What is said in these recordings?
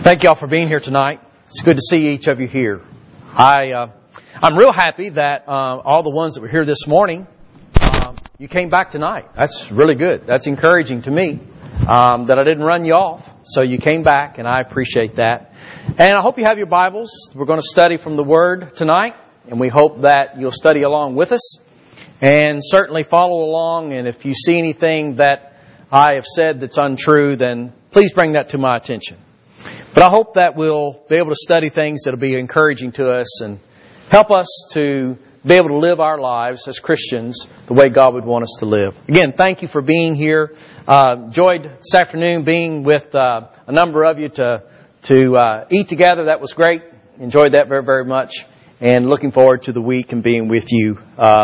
Thank you all for being here tonight. It's good to see each of you here. I'm real happy that all the ones that were here this morning, you came back tonight. That's really good. That's encouraging to me that I didn't run you off. So you came back, and I appreciate that. And I hope you have your Bibles. We're going to study from the Word tonight, and we hope that you'll study along with us and certainly follow along. And if you see anything that I have said that's untrue, then please bring that to my attention. But I hope that we'll be able to study things that will be encouraging to us and help us to be able to live our lives as Christians the way God would want us to live. Again, thank you for being here. Enjoyed this afternoon being with a number of you to eat together. That was great. Enjoyed that very, very much. And looking forward to the week and being with you.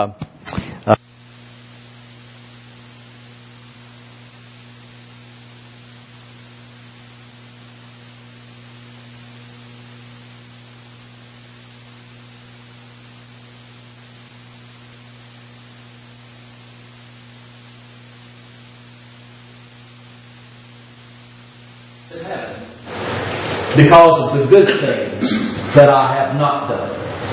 Because of the good things that I have not done.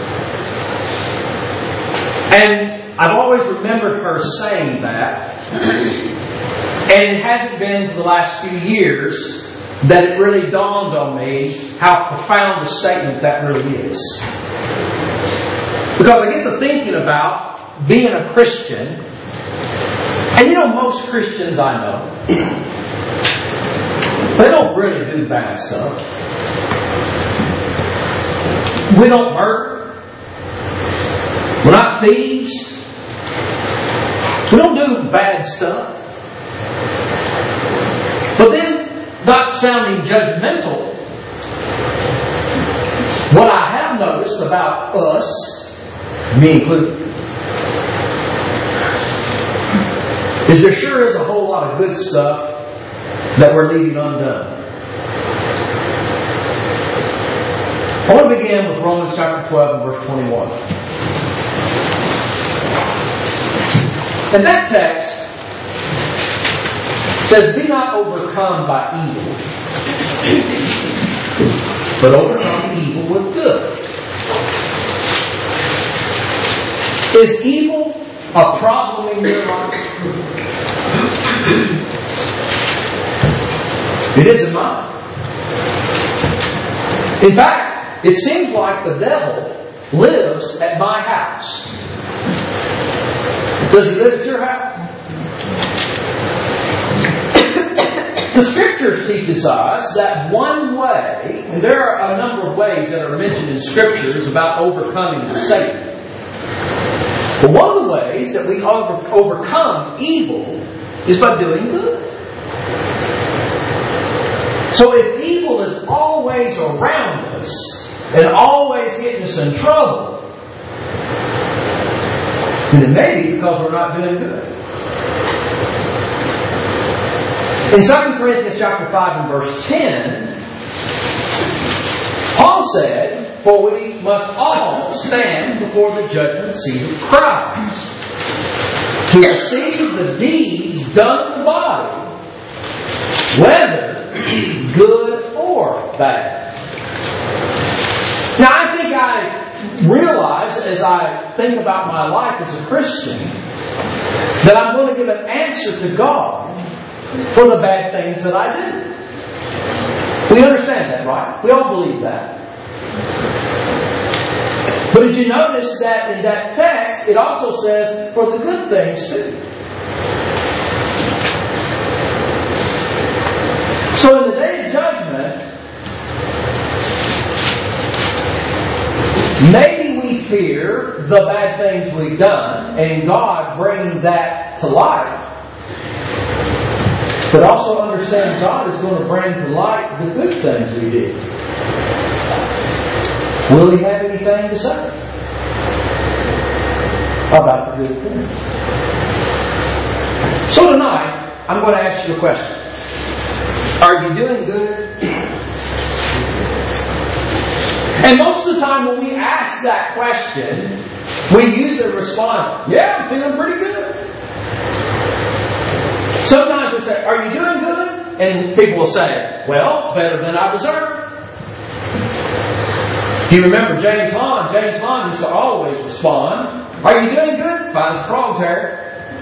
And I've always remembered her saying that. And it hasn't been for the last few years that it really dawned on me how profound a statement that really is. Because I get to thinking about being a Christian. And most Christians I know, they don't really do bad stuff. We don't murder. We're not thieves. We don't do bad stuff. But then, not sounding judgmental, what I have noticed about us, me included, is there sure is a whole lot of good stuff that we're leaving undone. I want to begin with Romans chapter 12 and verse 21. And that text says, "Be not overcome by evil, but overcome evil with good." Is evil a problem in your life? It is in mine. In fact, it seems like the devil lives at my house. Does he live at your house? The Scriptures teaches us that one way, and there are a number of ways that are mentioned in Scriptures about overcoming Satan. But one of the ways that we overcome evil is by doing good. So if evil is always around us and always getting us in trouble, then it may be because we're not doing good. In 2 Corinthians chapter 5 and verse 10, Paul said, "For we must all stand before the judgment seat of Christ, to receive the deeds done in the body, whether good or bad." Now, I think I realize as I think about my life as a Christian that I'm going to give an answer to God for the bad things that I do. We understand that, right? We all believe that. But did you notice that in that text it also says for the good things too? So in the day of judgment, maybe we fear the bad things we've done and God bringing that to light. But also understand God is going to bring to light the good things we did. Will He have anything to say about the good things? So tonight, I'm going to ask you a question. Are you doing good? And most of the time when we ask that question, we usually respond, "Yeah, I'm feeling pretty good." Sometimes we say, "Are you doing good?" And people will say, "Well, better than I deserve." If you remember James Hahn used to always respond, "Are you doing good?" Find the frog's hair.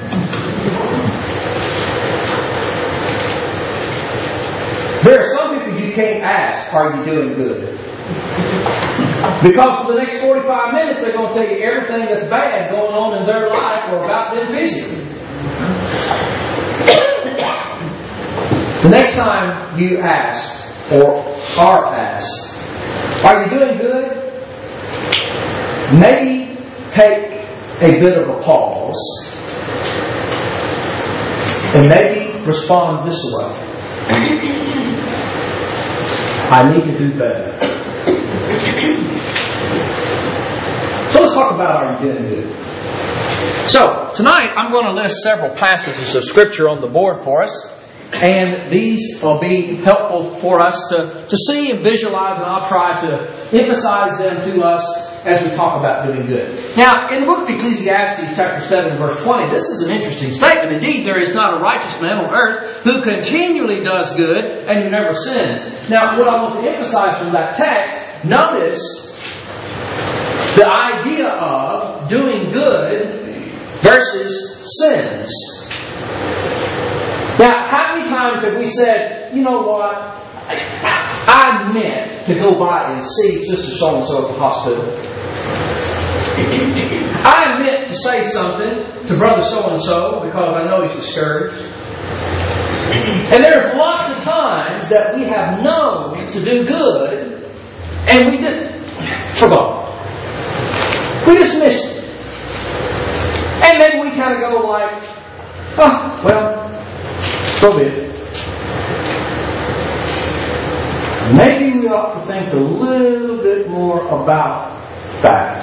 There are some people you can't ask, "Are you doing good?" Because for the next 45 minutes they're going to tell you everything that's bad going on in their life or about them physically. The next time you ask or are asked, "Are you doing good?" maybe take a bit of a pause and maybe respond this way: "I need to do better." So let's talk about, are you doing good? So tonight I'm going to list several passages of Scripture on the board for us. And these will be helpful for us to see and visualize, and I'll try to emphasize them to us as we talk about doing good. Now, in the book of Ecclesiastes, chapter 7, verse 20, this is an interesting statement. "Indeed, there is not a righteous man on earth who continually does good and who never sins." Now, what I want to emphasize from that text, notice the idea of doing good versus sins. Now, how many times have we said, "You know what? I meant to go by and see Sister So-and-so at the hospital. I meant to say something to Brother So-and-so because I know he's discouraged." And there's lots of times that we have known to do good and we just forgot. We just missed it. And then we kind of go like, "Oh, well, so be it." Maybe we ought to think a little bit more about that.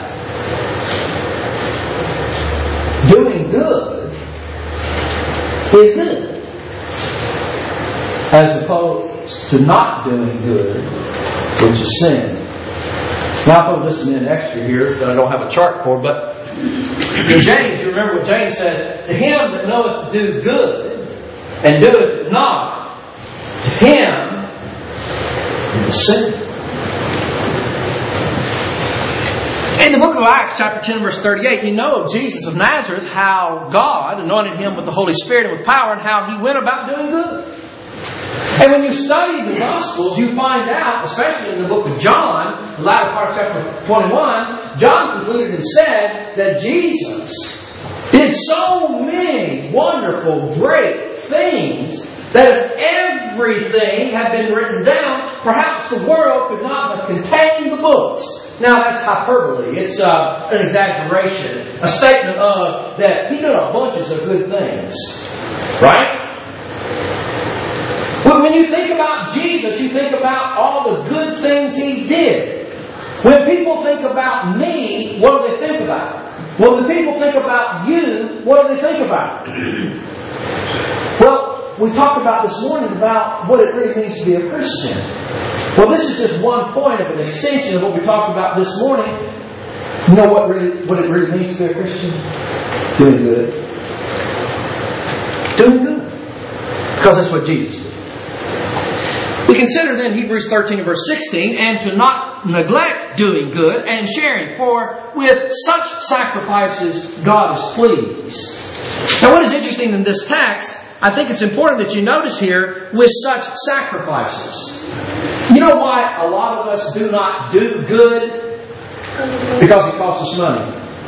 Doing good is good, as opposed to not doing good, which is sin. Now I put this in extra here that I don't have a chart for, but in James, you remember what James says: "To him that knoweth to do good, and doeth it not, to him it is sin." In the book of Acts, chapter 10, verse 38, you know of Jesus of Nazareth, how God anointed him with the Holy Spirit and with power, and how he went about doing good. And when you study the Gospels, you find out, especially in the book of John, the latter part of chapter 21, John concluded and said that Jesus did so many wonderful, great things that if everything had been written down, perhaps the world could not have contained the books. Now that's hyperbole. It's an exaggeration. A statement of that he did a bunches of good things. Right? When you think about Jesus, you think about all the good things he did. When people think about me, what do they think about? When people think about you, what do they think about? Well, we talked about this morning about what it really means to be a Christian. Well, this is just one point of an extension of what we talked about this morning. You know what it really means to be a Christian? Doing good. Doing good. Because that's what Jesus did. We consider then Hebrews 13 and verse 16, "And to not neglect doing good and sharing, for with such sacrifices God is pleased." Now what is interesting in this text, I think it's important that you notice here, with such sacrifices. You know why a lot of us do not do good? Because it costs us money.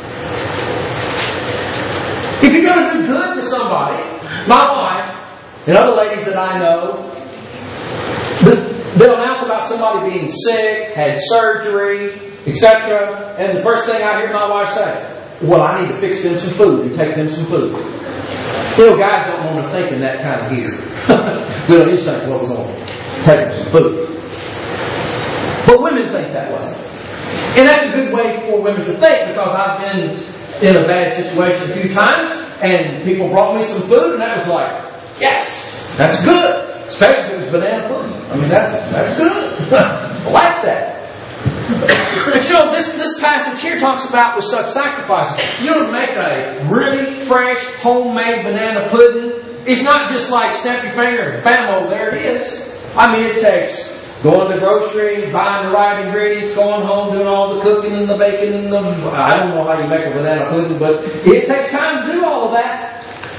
If you're going to do good for somebody, my wife and other ladies that I know, they'll announce about somebody being sick, had surgery, etc. And the first thing I hear my wife say, "Well, I need to fix them some food and take them some food." You know, guys don't want to think in that kind of gear. We don't just think, "Well, we're going to take them some food." But women think that way. And that's a good way for women to think, because I've been in a bad situation a few times, and people brought me some food, and that was like, yes, that's good. Especially if it was banana pudding. I mean, that's good. I like that. But you know, this passage here talks about with such sacrifices. You don't make a really fresh, homemade banana pudding. It's not just like snap your finger and bam, oh, there it is. I mean, it takes going to the grocery, buying the right ingredients, going home, doing all the cooking and the baking and the... I don't know how you make a banana pudding, but it takes time to do all of that.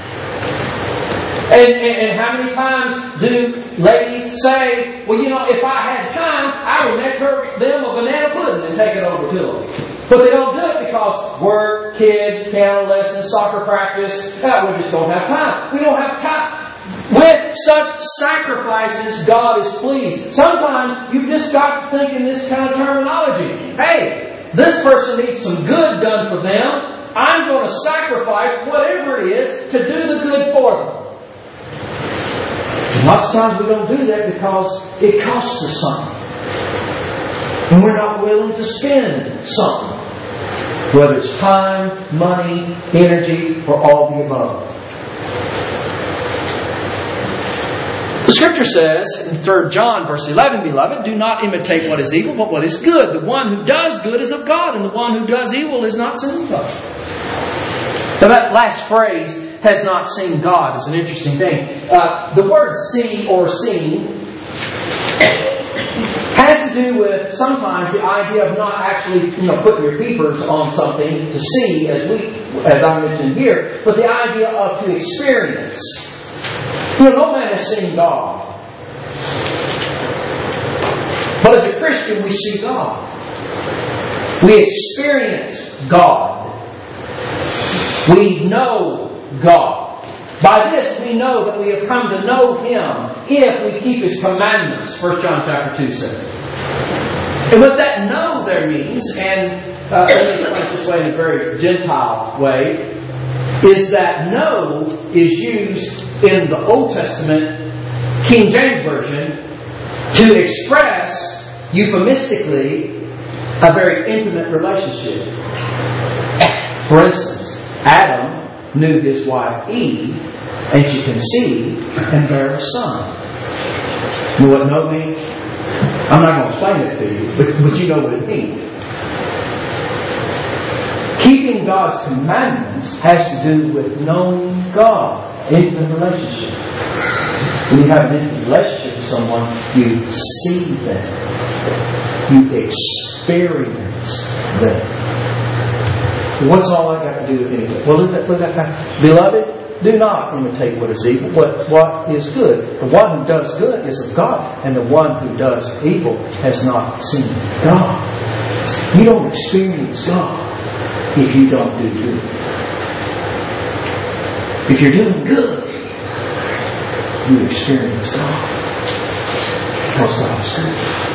And how many times do ladies say, well, you know, if I had time, I would make them a banana pudding and take it over to them. But they don't do it because work, kids, piano lessons, soccer practice, we just don't have time. We don't have time. With such sacrifices, God is pleased. Sometimes you just got to think in this kind of terminology. Hey, this person needs some good done for them. I'm going to sacrifice whatever it is to do the good for them. Lots of times we don't do that because it costs us something. And we're not willing to spend something. Whether it's time, money, energy, or all the above. The Scripture says in 3 John verse 11, Beloved, do not imitate what is evil, but what is good. The one who does good is of God, and the one who does evil is not seen of God. Now that last phrase, has not seen God, is an interesting thing. The word see or seen has to do with sometimes the idea of not actually, putting your peepers on something to see, as I mentioned here, but the idea of to experience. No man has seen God. But as a Christian, we see God. We experience God. We know God. By this we know that we have come to know Him if we keep His commandments, 1 John chapter 2 says. And what that know there means, and let me explain it this way in a very Gentile way, is that know is used in the Old Testament King James Version to express euphemistically a very intimate relationship. For instance, Adam knew his wife Eve, and she conceived and bare a son. You know what know means? I'm not going to explain it to you, but you know what it means. Keeping God's commandments has to do with knowing God, intimate relationship. When you have an intimate relationship with someone, you see them. You experience them. What's all I got to do with anything? Well, look at that. Beloved, do not imitate what is evil, but what is good. The one who does good is of God, and the one who does evil has not seen God. You don't experience God if you don't do good. If you're doing good, you experience God. Because God is good.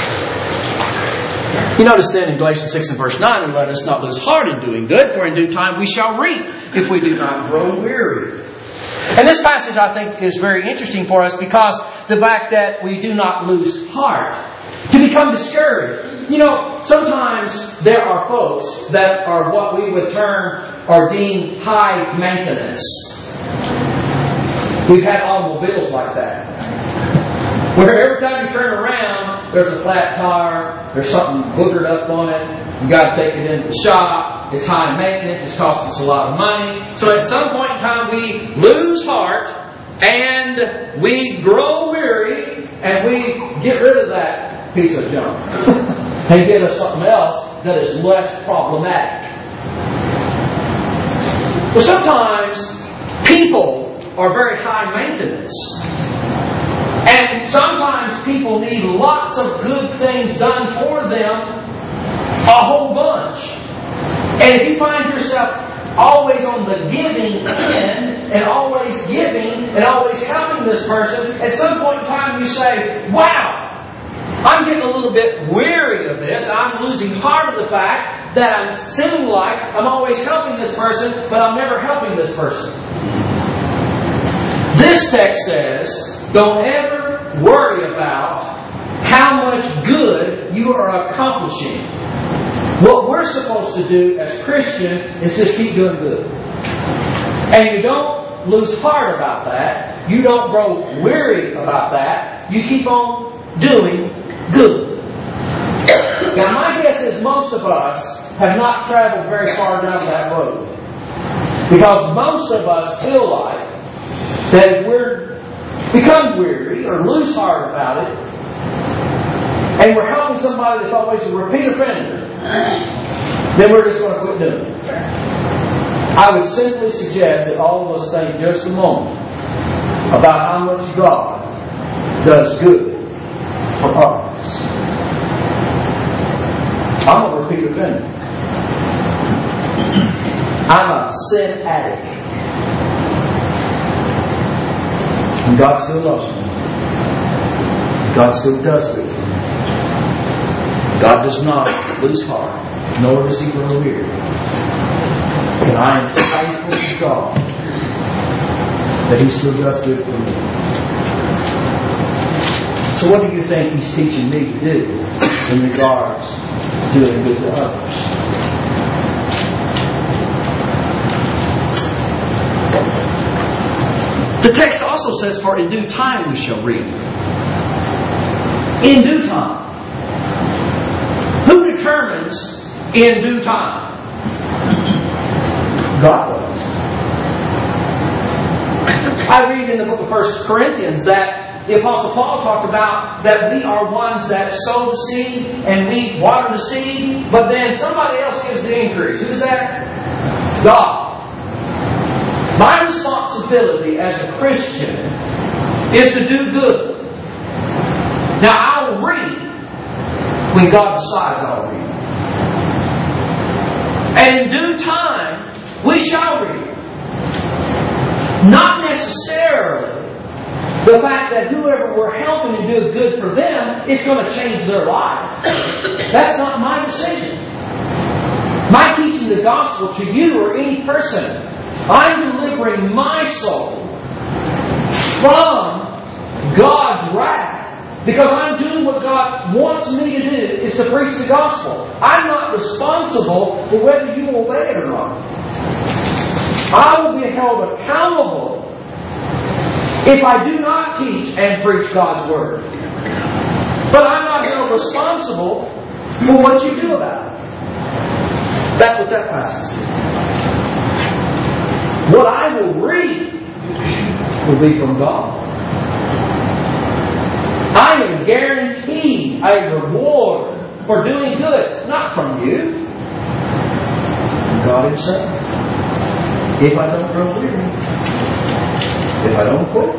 You notice then in Galatians 6 and verse 9, and let us not lose heart in doing good, for in due time we shall reap if we do not grow weary. And this passage, I think, is very interesting for us because the fact that we do not lose heart, to become discouraged. Sometimes there are folks that are what we would term or deem high maintenance. We've had automobiles like that. Where every time you turn around, there's a flat tire, there's something boogered up on it, you got to take it into the shop, it's high maintenance, it's costing us a lot of money. So at some point in time we lose heart and we grow weary and we get rid of that piece of junk and get us something else that is less problematic. But sometimes people are very high maintenance. And sometimes people need lots of good things done for them, a whole bunch. And if you find yourself always on the giving end, and always giving, and always helping this person, at some point in time you say, wow, I'm getting a little bit weary of this. I'm losing heart of the fact that I'm seeming like I'm always helping this person, but I'm never helping this person. This text says, don't ever worry about how much good you are accomplishing. What we're supposed to do as Christians is just keep doing good. And you don't lose heart about that. You don't grow weary about that. You keep on doing good. Now my guess is most of us have not traveled very far down that road. Because most of us feel like that if we're become weary or lose heart about it, and we're helping somebody that's always a repeat offender, then we're just going to quit doing it. I would simply suggest that all of us think just a moment about how much God does good for others. I'm a repeat offender. I'm a sin addict. And God still loves me. God still does good for me. God does not lose heart, nor does He grow weary. And I am thankful to God that He still does good for me. So what do you think He's teaching me to do in regards to doing good to others? The text also says, for in due time we shall reap. In due time. Who determines in due time? God does. I read in the book of 1 Corinthians that the Apostle Paul talked about that we are ones that sow the seed and we water the seed, but then somebody else gives the increase. Who's that? God. My responsibility as a Christian is to do good. Now I'll reap when God decides I'll reap. And in due time, we shall reap. Not necessarily the fact that whoever we're helping to do good for them, it's going to change their life. That's not my decision. My teaching the gospel to you or any person, I'm delivering my soul from God's wrath. Because I'm doing what God wants me to do, is to preach the gospel. I'm not responsible for whether you obey it or not. I will be held accountable if I do not teach and preach God's Word. But I'm not held responsible for what you do about it. That's what that passage says. What I will reap will be from God. I am guaranteed a reward for doing good, not from you. From God Himself. If I don't grow weary. If I don't quit.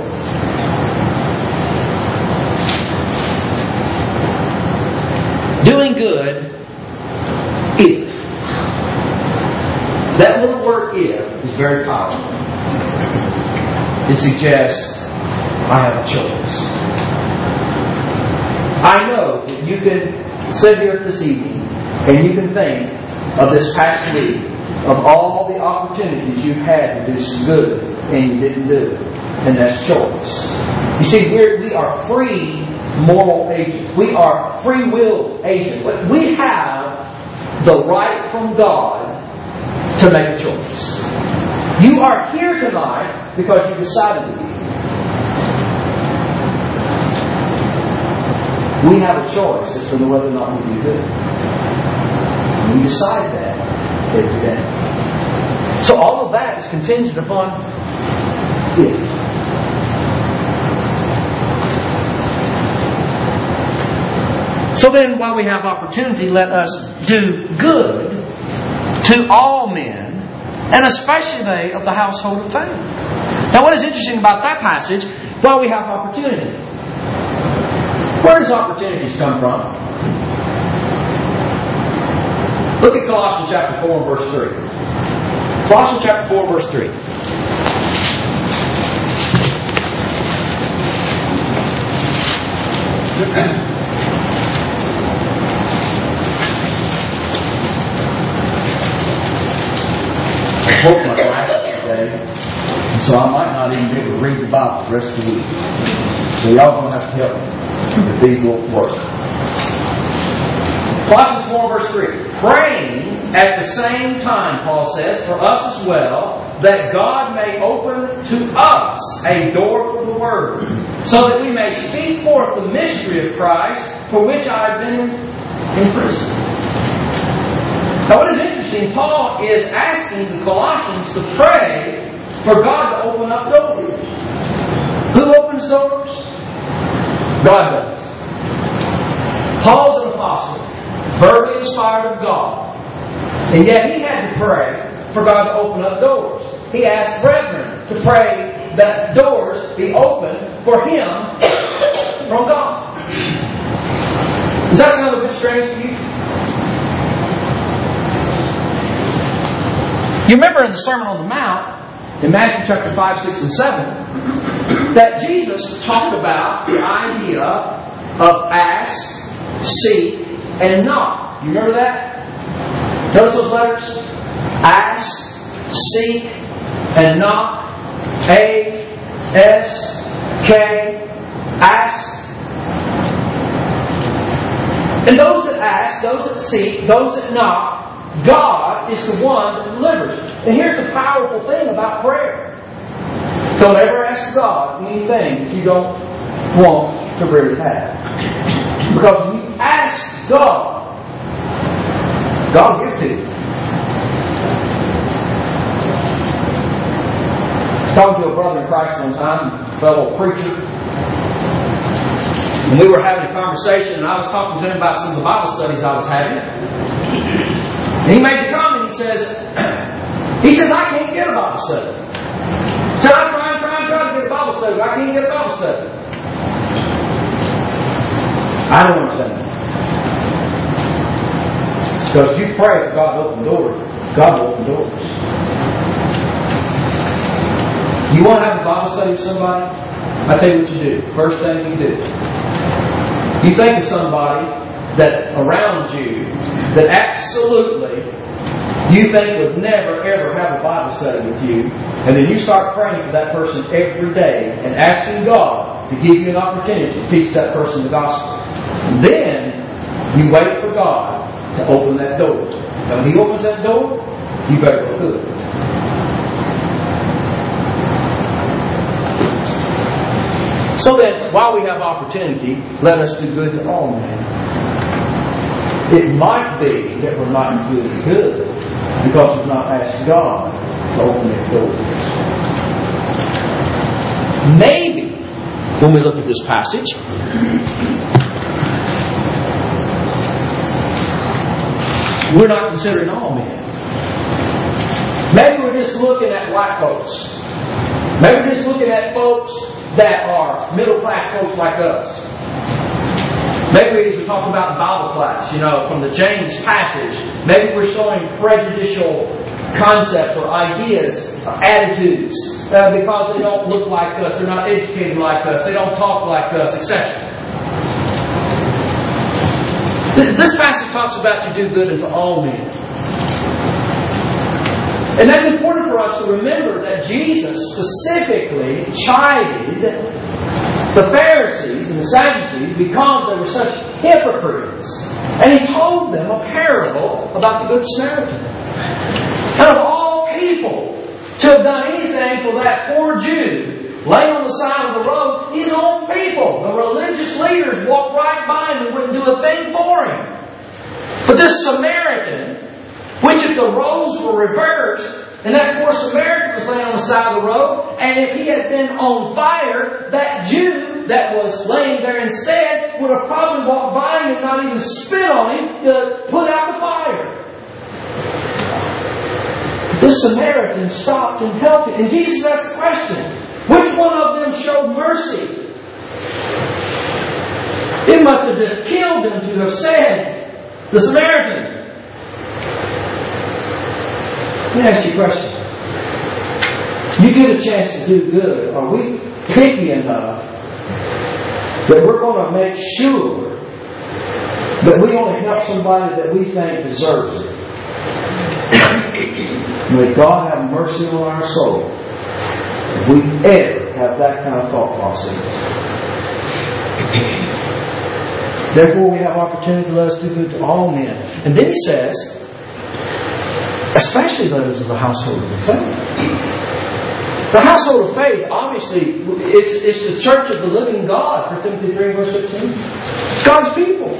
Doing good, if. That little word if is very powerful. It suggests I have a choice. I know that you can sit here this evening and you can think of this past week, of all the opportunities you've had to do some good and you didn't do it. And that's choice. You see, we are free moral agents. We are free will agents. But we have the right from God to make a choice. You are here tonight because you decided to be. We have a choice as to whether or not we do good. We decide that every day. So all of that is contingent upon if. So then, while we have opportunity, let us do good to all men, and especially they of the household of faith. Now, what is interesting about that passage, while we have opportunity, where does opportunities come from? Look at Colossians chapter 4 and verse 3. Colossians chapter 4 verse 3. I hope my glasses today, and so I might not even be able to read the Bible the rest of the week. So y'all going to have to help me if these won't work. Colossians 4 verse 3. Praying at the same time, Paul says, for us as well, that God may open to us a door for the Word, so that we may speak forth the mystery of Christ, for which I have been in prison. Now what is interesting, Paul is asking the Colossians to pray for God to open up doors. Who opens doors? God does. Paul's an apostle, verbally inspired of God. And yet he had to pray for God to open up doors. He asked brethren to pray that doors be opened for him from God. Does that sound a bit strange to you? You remember in the Sermon on the Mount, in Matthew chapter 5, 6, and 7, that Jesus talked about the idea of ask, seek, and knock. You remember that? Notice those letters? Ask, seek, and knock. A, S, K, ask. And those that ask, those that seek, those that knock, God is the one that delivers. And here's the powerful thing about prayer. Don't ever ask God anything that you don't want to really have. Because when you ask God, God will give it to you. I was talking to a brother in Christ one time, a fellow preacher. And we were having a conversation, and I was talking to him about some of the Bible studies I was having. And he made the comment, he says, I can't get a Bible study. He said, I'm trying to get a Bible study, but I can't get a Bible study. I don't understand that. Because if you pray for God to open doors, God will open doors. You want to have a Bible study with somebody? I tell you what you do. First thing you do. You think of somebody that around you that absolutely you think would never ever have a Bible study with you, and then you start praying for that person every day and asking God to give you an opportunity to teach that person the gospel. And then you wait for God to open that door. And when He opens that door, you better go through it. So that while we have opportunity, let us do good to all men. It might be that we're not doing good because we've not asked God to open their doors. Maybe, when we look at this passage, we're not considering all men. Maybe we're just looking at white folks. Maybe we're just looking at folks that are middle-class folks like us. Maybe as we talk about the Bible class, from the James passage, maybe we're showing prejudicial concepts or ideas, or attitudes, because they don't look like us, they're not educated like us, they don't talk like us, etc. This passage talks about to do good unto all men. And that's important for us to remember that Jesus specifically chided the Pharisees and the Sadducees because they were such hypocrites. And He told them a parable about the Good Samaritan. And of all people to have done anything for that poor Jew laying on the side of the road, his own people, the religious leaders, walked right by him and wouldn't do a thing for him. But this Samaritan, which if the roles were reversed, and that poor Samaritan was laying on the side of the road, and if he had been on fire, that Jew that was laying there instead would have probably walked by him and not even spit on him to put out the fire. This Samaritan stopped and helped him. And Jesus asked the question, which one of them showed mercy? It must have just killed him to have said, the Samaritan. Let me ask you a question. You get a chance to do good. Are we picky enough that we're going to make sure that we only help somebody that we think deserves it? May God have mercy on our soul if we ever have that kind of thought process. Therefore, we have opportunity to let us do good to all men. And then He says, especially those of the household of faith. The household of faith, obviously, it's the church of the living God, 1 Timothy 3 verse 15. It's God's people.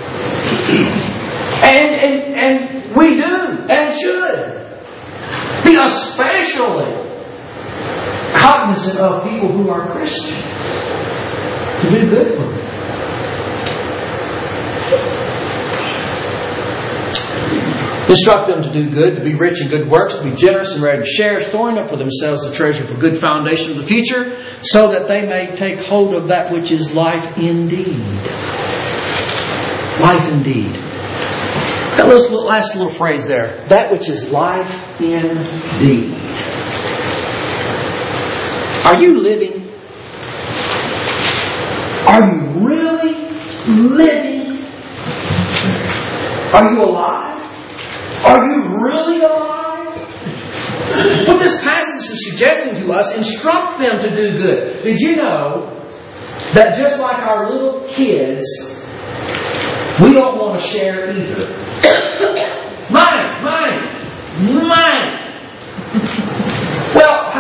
And we do, and should, be especially cognizant of people who are Christians, to do good for them. Instruct them to do good, to be rich in good works, to be generous and ready to share, storing up for themselves the treasure for good foundation of the future, so that they may take hold of that which is life indeed. Life indeed. That last little phrase there. That which is life indeed. Are you living? Are you really living? Are you alive? Are you really alive? What this passage is suggesting to us, instruct them to do good. Did you know that just like our little kids, we don't want to share either? Mine. Well,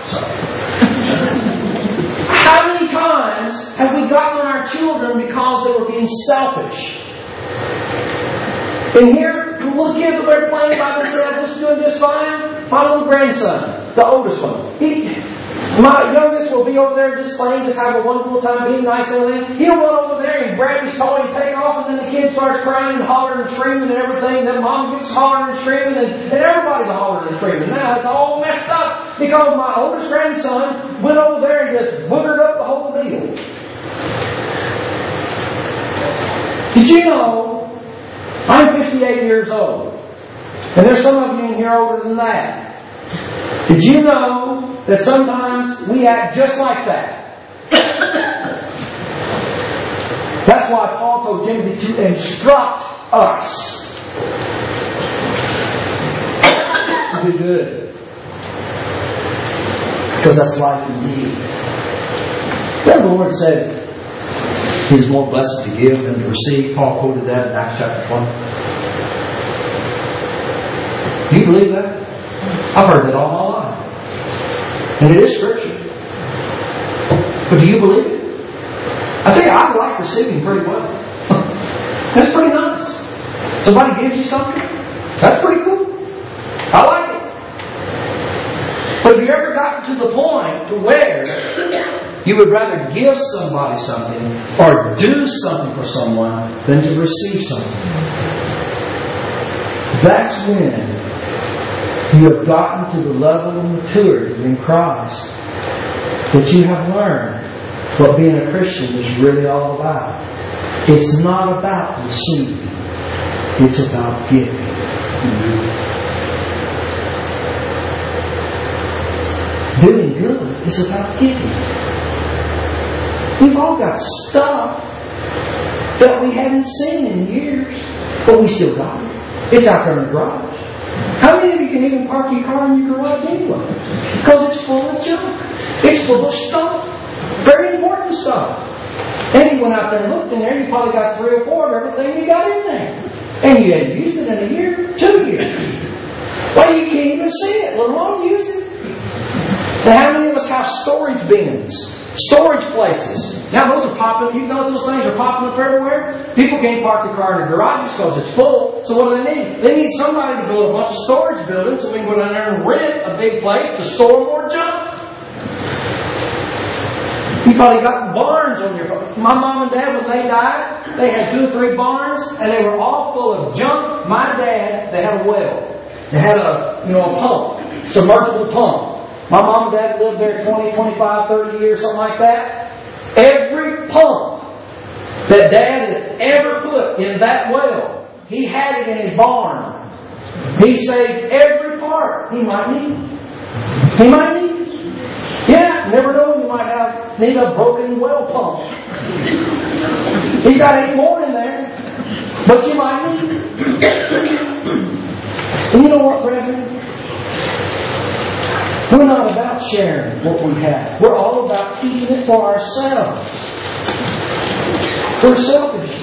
how many times have we gotten on our children because they were being selfish? And here, the little kids that were playing by themselves, just doing just fine. My little grandson, the oldest one, my youngest will be over there just playing, just having a wonderful time, being nice and everything. He'll run over there and grab his toy and take off, and then the kid starts crying and hollering and screaming and everything. Then mom gets hollering and screaming, and everybody's hollering and screaming. Now it's all messed up because my oldest grandson went over there and just boogered up the whole deal. Did you know? I'm 58 years old. And there's some of you in here older than that. Did you know that sometimes we act just like that? That's why Paul told Timothy to instruct us to do good. Because that's life indeed. Then the Lord said, it is more blessed to give than to receive. Paul quoted that in Acts chapter 20. Do you believe that? I've heard that all my life. And it is Scripture. But do you believe it? I tell you, I like receiving pretty well. That's pretty nice. Somebody gives you something, that's pretty cool. I like it. But have you ever gotten to the point to where you would rather give somebody something or do something for someone than to receive something? That's when you have gotten to the level of maturity in Christ that you have learned what being a Christian is really all about. It's not about receiving. It's about giving. Doing good is about giving. We've all got stuff that we haven't seen in years, but we still got it. It's out there in the garage. How many of you can even park your car in your garage anyway? Because it's full of junk. It's full of stuff. Very important stuff. And you went out there and looked in there, you probably got 3 or 4 of everything you got in there. And you hadn't used it in a year, 2 years. Well, you can't even see it, let alone use it. Now, how many of us have storage bins? Storage places. Now, those are popping. You know those things are popping up everywhere? People can't park their car in their garages because it's full. So what do they need? They need somebody to build a bunch of storage buildings so we can go down there and rent a big place to store more junk. You probably got barns on your farm. My mom and dad, when they died, they had 2 or 3 barns, and they were all full of junk. My dad, they had a well. They had a pump, submersible pump. My mom and dad lived there 20, 25, 30 years, something like that. Every pump that Dad had ever put in that well, he had it in his barn. He saved every part he might need. He might need it. Yeah, never know, you might need a broken well pump. He's got 8 more in there, but you might need it. And you know what, brethren? We're not about sharing what we have. We're all about keeping it for ourselves. We're selfish.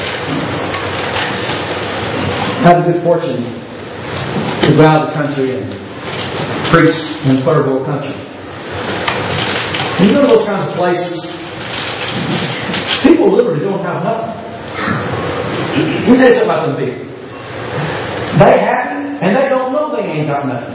I had the good fortune to go out of the country and preach in third world country. And you know those kinds of places? People literally don't have nothing. Let me tell you something about them people. They happy and they don't know they ain't got nothing.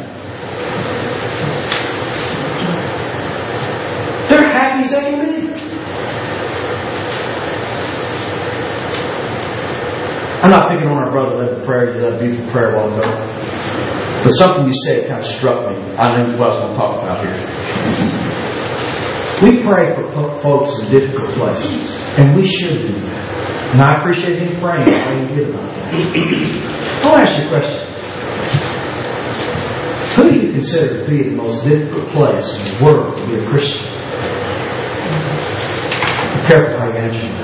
They're happy as they can be. I'm not picking on our brother Leonard Prayer. You did that beautiful prayer a while ago. But something you said kind of struck me. I knew what I was going to talk about here. We pray for folks in difficult places. And we should do that. And I appreciate him praying the way you did about that. I'll ask you a question. Who do you consider to be the most difficult place in the world to be a Christian? Be careful how you answer that.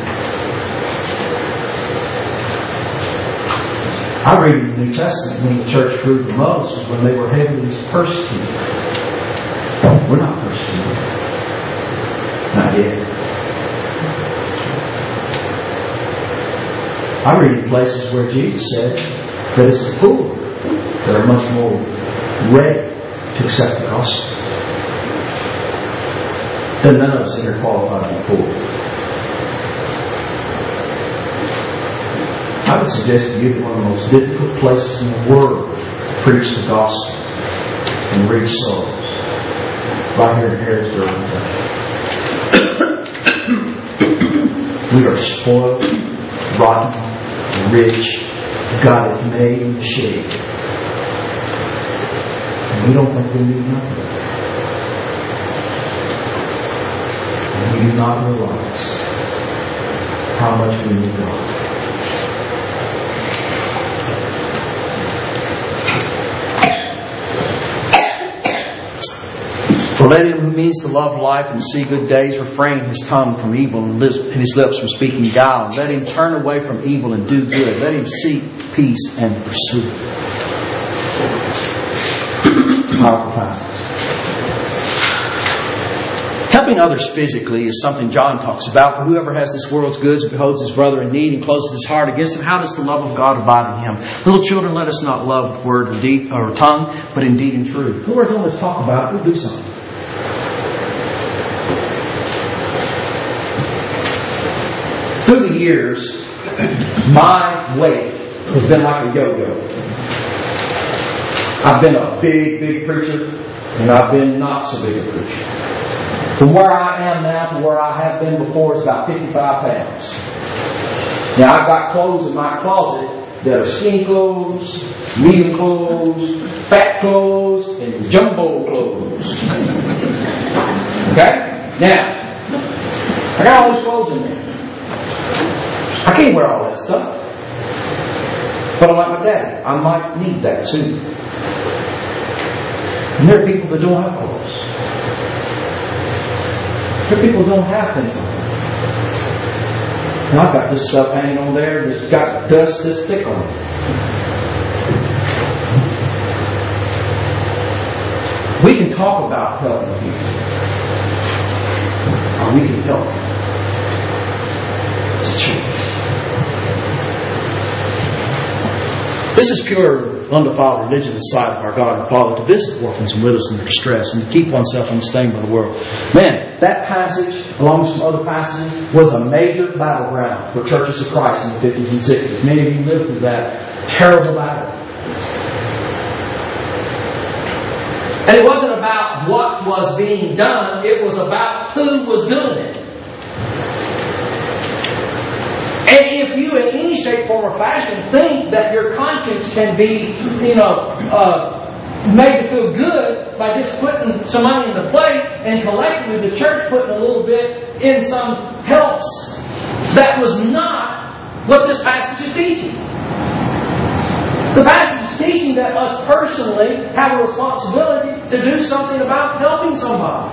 I read in the New Testament when the church grew the most was when they were heavily persecuted. We're not persecuted. Not yet. I read in places where Jesus said that it's the poor that are much more ready to accept the gospel. Then none of us here are qualified to be poor. I would suggest to you that one of the most difficult places in the world to preach the gospel and reach souls, right here in Harrisburg, Kentucky. We are spoiled, rotten, rich. God has made in the shade. And we don't think we need nothing. And we do not realize how much we need God. For let him who means to love life and see good days refrain his tongue from evil and his lips from speaking guile. Let him turn away from evil and do good. Let him seek peace and pursue it. Powerful passage. Helping others physically is something John talks about. For whoever has this world's goods and beholds his brother in need and closes his heart against him, how does the love of God abide in him? Little children, let us not love with word or deed or tongue, but in deed and truth. Who are going to talk about it? We'll do something. Through the years, my weight has been like a yo-yo. I've been a big, big preacher, and I've been not so big a preacher. From where I am now to where I have been before is about 55 pounds. Now, I've got clothes in my closet that are skinny clothes, medium clothes, fat clothes, and jumbo clothes. Okay? Now, I got all these clothes in there. I can't wear all that stuff. But I'm like my daddy. I might need that too. And there are people that don't have clothes. There are people who don't have things like that. And I've got this stuff hanging on there that's got dust this thick on it. We can talk about helping people. Or we can help them. It's true. This is pure, undefiled religion in the sight of our God and Father, to visit orphans and widows in their distress and to keep oneself unstained by the world. Man, that passage, along with some other passages, was a major battleground for churches of Christ in the 50s and 60s. Many of you lived through that terrible battle. And it wasn't about what was being done, it was about who was doing it. And if you in any shape, form, or fashion think that your conscience can be, made to feel good by just putting some money in the plate and collectively the church putting a little bit in some helps, that was not what this passage is teaching. The passage is teaching that us personally have a responsibility to do something about helping somebody.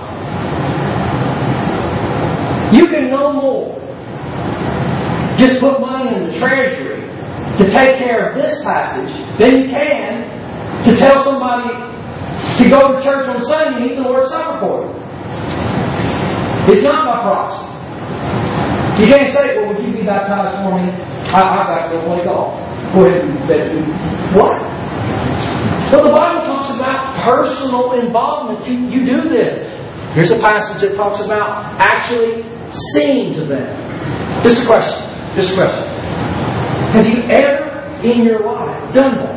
You can no more just put money in the treasury to take care of this passage than you can to tell somebody to go to church on Sunday and eat the Lord's Supper for you. It's not my proxy. You can't say, well, would you be baptized for me? I've got to go play golf. Go ahead and bet me. What? Well, the Bible talks about personal involvement. You do this. Here's a passage that talks about actually seeing to them. Just a question. Have you ever in your life done that?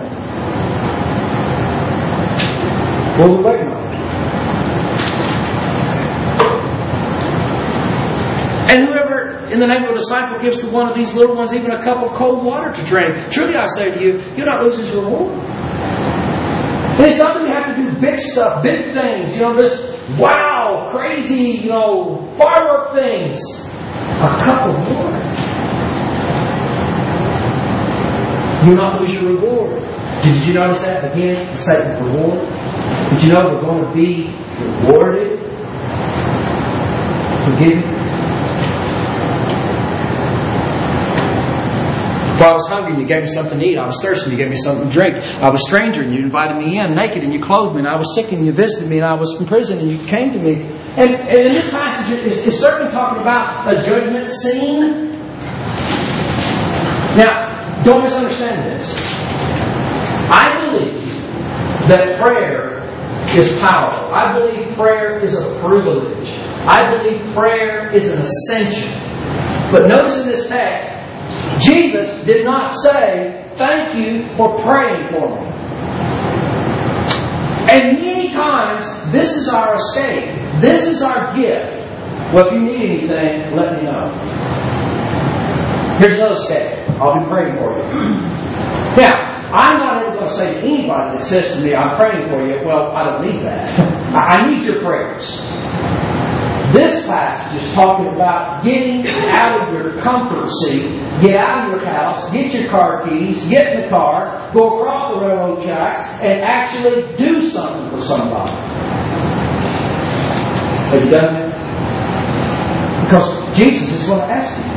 Well, wait a minute. And whoever in the name of a disciple gives to one of these little ones even a cup of cold water to drink, truly I say to you, you'll not lose his reward. And it's not that we have to do big stuff, big things, this wow, crazy, firework things. A cup of water. You'll not lose your reward. Did you notice that again? The statement reward. Did you know we're going to be rewarded? Forgiven? If I was hungry and you gave me something to eat, I was thirsty and you gave me something to drink, I was a stranger and you invited me in, naked and you clothed me, and I was sick and you visited me, and I was in prison and you came to me. And in this passage is certainly talking about a judgment scene. Now, don't misunderstand this. I believe that prayer is powerful. I believe prayer is a privilege. I believe prayer is an essential. But notice in this text, Jesus did not say, thank you for praying for me. And many times, this is our escape. This is our gift. Well, if you need anything, let me know. Here's another escape. I'll be praying for you. Now, I'm not ever going to say to anybody that says to me, I'm praying for you, well, I don't need that. I need your prayers. This passage is talking about getting out of your comfort seat, get out of your house, get your car keys, get in the car, go across the railroad tracks, and actually do something for somebody. Have you done that? Because Jesus is going to ask you.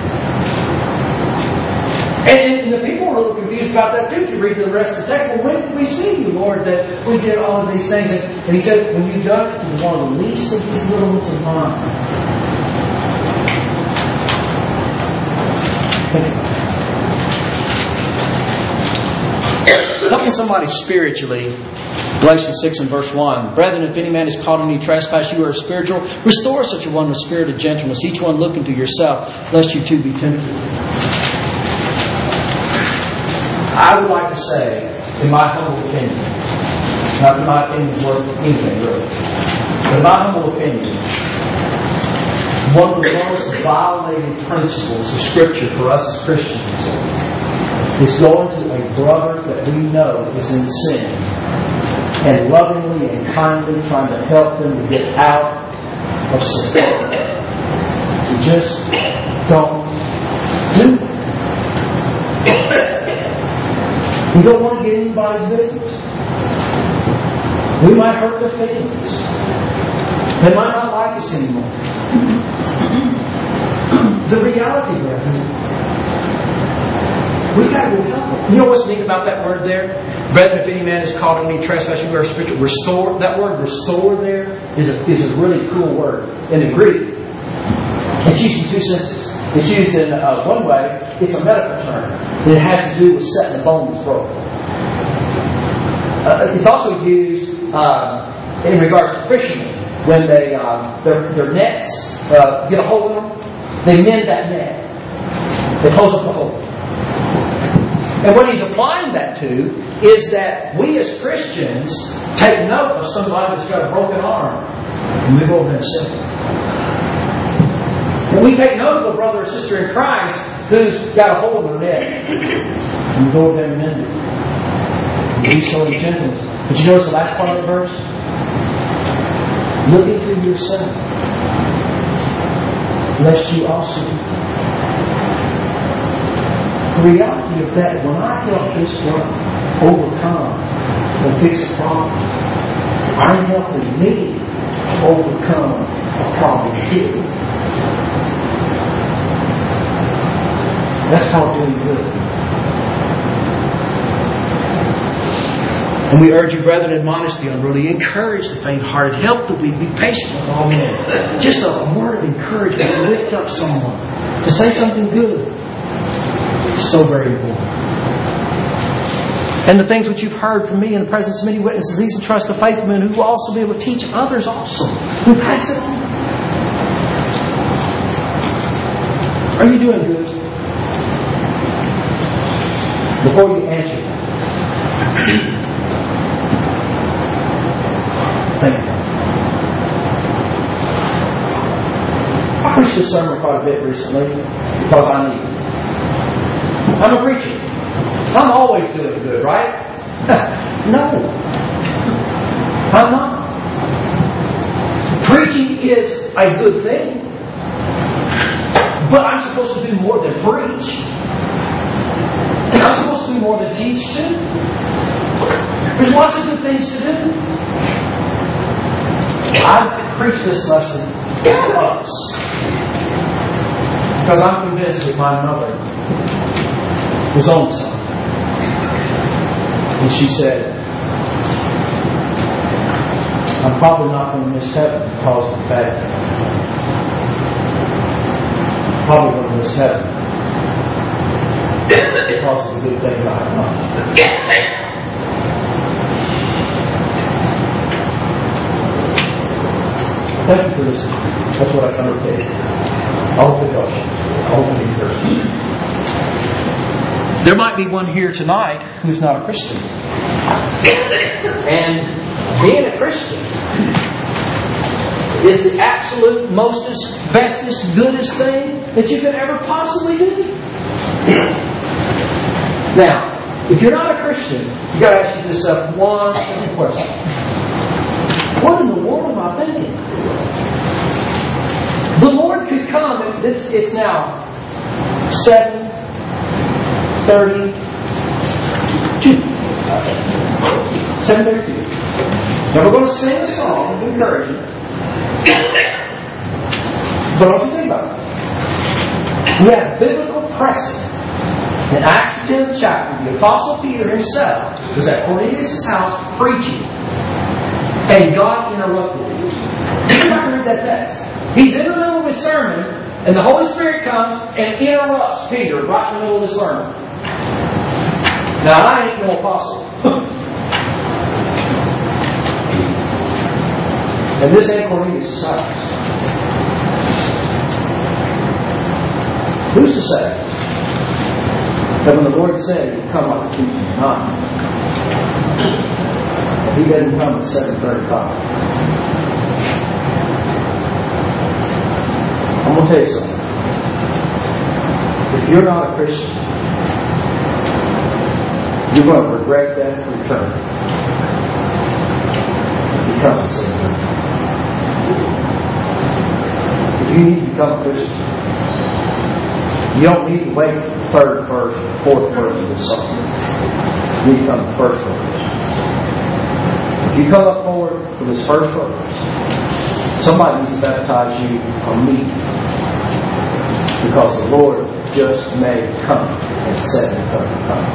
And the people are a little confused about that too. If you read the rest of the text, well, when did we see you, Lord, that we did all of these things? And He said, when you've done it to one of the least of these little ones of mine. Helping somebody spiritually. Galatians 6 and verse 1. Brethren, if any man is caught in any trespass, you are spiritual. Restore such a one with spirit of gentleness, each one looking to yourself, lest you too be tempted. I would like to say, in my humble opinion, not that my opinion is worth anything really, but in my humble opinion, one of the most violated principles of Scripture for us as Christians is going to a brother that we know is in sin and lovingly and kindly trying to help them to get out of sin. We just don't do that. We don't want to get anybody's business. We might hurt their feelings. They might not like us anymore. The reality there, we got to help them. You know what's neat about that word there? Brethren, if any man is caught in any trespass, you are spiritual. Restore. That word restore there is a really cool word in the Greek. It's used in two senses. It's used in one way, it's a medical term. It has to do with setting the bones broken. It's also used in regards to fishermen. When they their nets get a hole in them, they mend that net. They close up the hole. And what he's applying that to is that we as Christians take note of somebody that's got a broken arm and we go over and sit. When we take note of a brother or sister in Christ who's got a hole in their neck, and we go over there and mend it. Be so in gentleness. But you notice the last part of the verse? Look into yourself, lest you also. The reality of that, when I help this one overcome and fix a problem, I'm helping me overcome a problem too. That's called doing good. And we urge you, brethren, admonish the unruly, encourage the faint-hearted, help the weak, be patient with all men. Just a word of encouragement to lift up someone, to say something good. It's so very important. And the things which you've heard from me in the presence of many witnesses, these entrust to faithful men who will also be able to teach others also. Who pass it on. Are you doing good? Before you answer that, thank you. preached this sermon quite a bit recently because I need it. I'm a preacher. I'm always doing good, right? No. I'm not. Preaching is a good thing. But I'm supposed to do more than preach. I'm supposed to do more than teach too. There's lots of good things to do. I preach this lesson for us because I'm convinced that my mother was on something. And she said, I'm probably not going to miss heaven because of that. Probably going to miss heaven because of the good things I have done. Thank you for listening. That's what I communicated. I hope it helps you. I hope it encourages you. There might be one here tonight who's not a Christian. And being a Christian is the absolute mostest, bestest, goodest thing that you could ever possibly do. Now, if you're not a Christian, you've got to ask yourself one simple question. What in the world am I thinking? The Lord could come, and it's now 7:32. 7:32. Now we're going to sing a song of encouragement. But what do you think about it? We have biblical precedent. In Acts 10th chapter, the Apostle Peter himself was at Cornelius' house preaching. And God interrupted him. You might read that text. He's in the middle of his sermon, and the Holy Spirit comes and interrupts Peter right in the middle of his sermon. Now, I ain't no apostle. And this ain't Cornelius' house. Who's to say that when the Lord said He'd come like a thief in the night, that He doesn't come at 7:35? I'm going to tell you something. If you're not a Christian, you're going to regret that return. He comes at 7:35. If you need to become a Christian, you don't need to wait for the third verse or the fourth verse of this song. You need to come to the first verse. If you come up forward for this first verse, somebody needs to baptize you immediately. Because the Lord just may come at 7:35.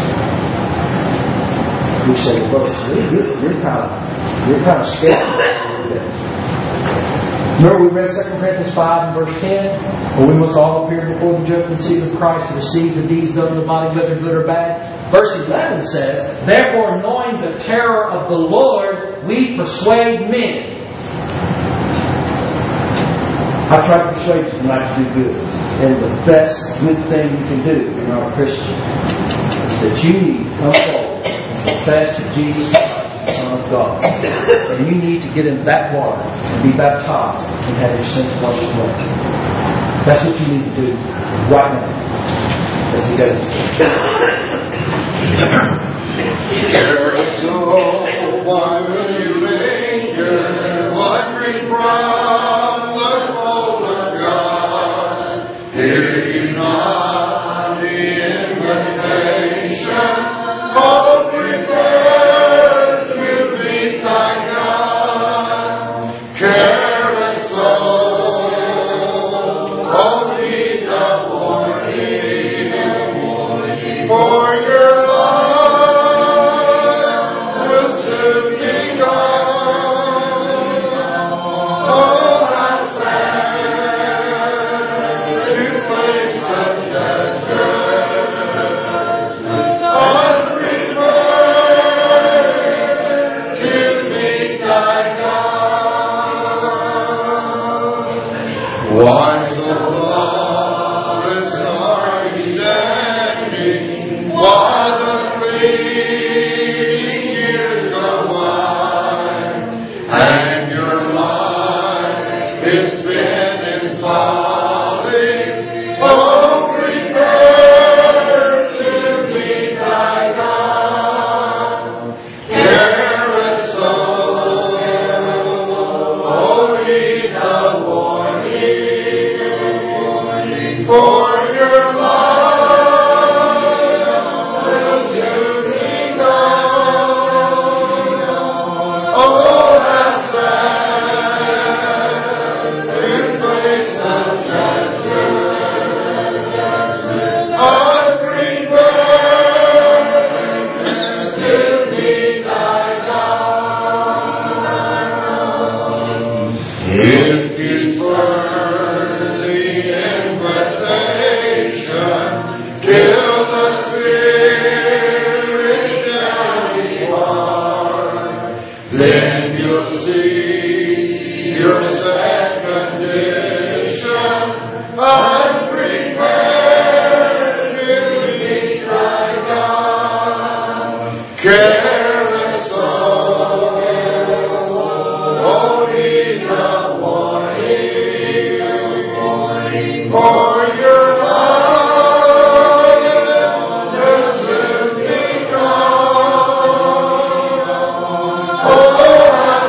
You say, well, you're kind of scared. Remember we read 2 Corinthians 5 and verse 10? For we must all appear before the judgment seat of Christ to receive the deeds done in the body, whether good or bad. Verse 11 says, therefore, knowing the terror of the Lord, we persuade men. I try to persuade you tonight to do good. And the best good thing you can do if you're not a Christian is that you need to come forward and confess that Jesus Christ is the Son of God. And you need to get into that water and be baptized and have your sins washed away. That's what you need to do right now as we go to so why will you linger, wandering from the fold of God? Hear you not the invitation, oh, prepare to meet thy God. Careless soul, oh, heed the warning, for your why so loveless are you standing, while the fleeting years go by, and your life is spent in fire? If you spurn the invitation till the Spirit shall depart, then you'll see your sad condition, unprepared to meet thy God. Careless soul, won't heed the warning, for your life is soon be gone. Oh, how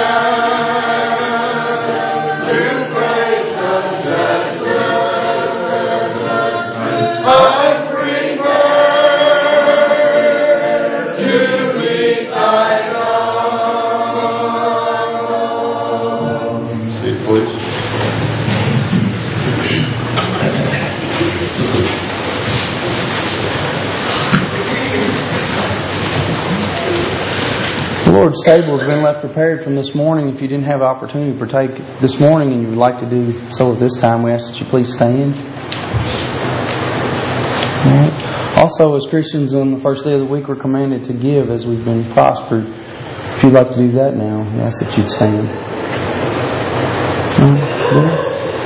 sad to face the judgment, unprepared to meet thy God. Seat, please. The Lord's table has been left prepared from this morning. If you didn't have opportunity to partake this morning and you would like to do so at this time, we ask that you please stand. All right. Also, as Christians on the first day of the week, we're commanded to give as we've been prospered. If you'd like to do that now, we ask that you'd stand. All right.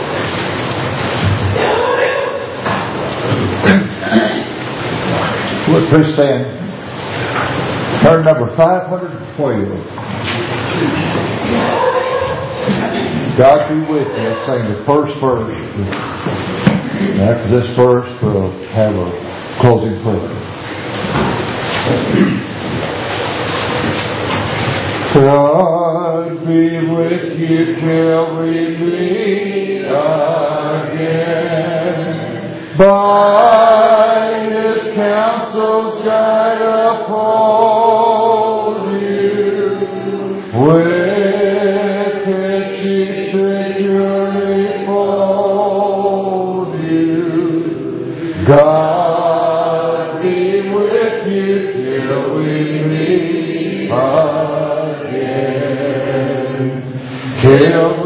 Please stand. Turn number 512. God be with you. Let's sing the first verse. And after this verse, we'll have a closing prayer. God be with you till we meet again. By His counsel's guide uphold you. With His cheek securely fold you. God be with you till we meet again. Till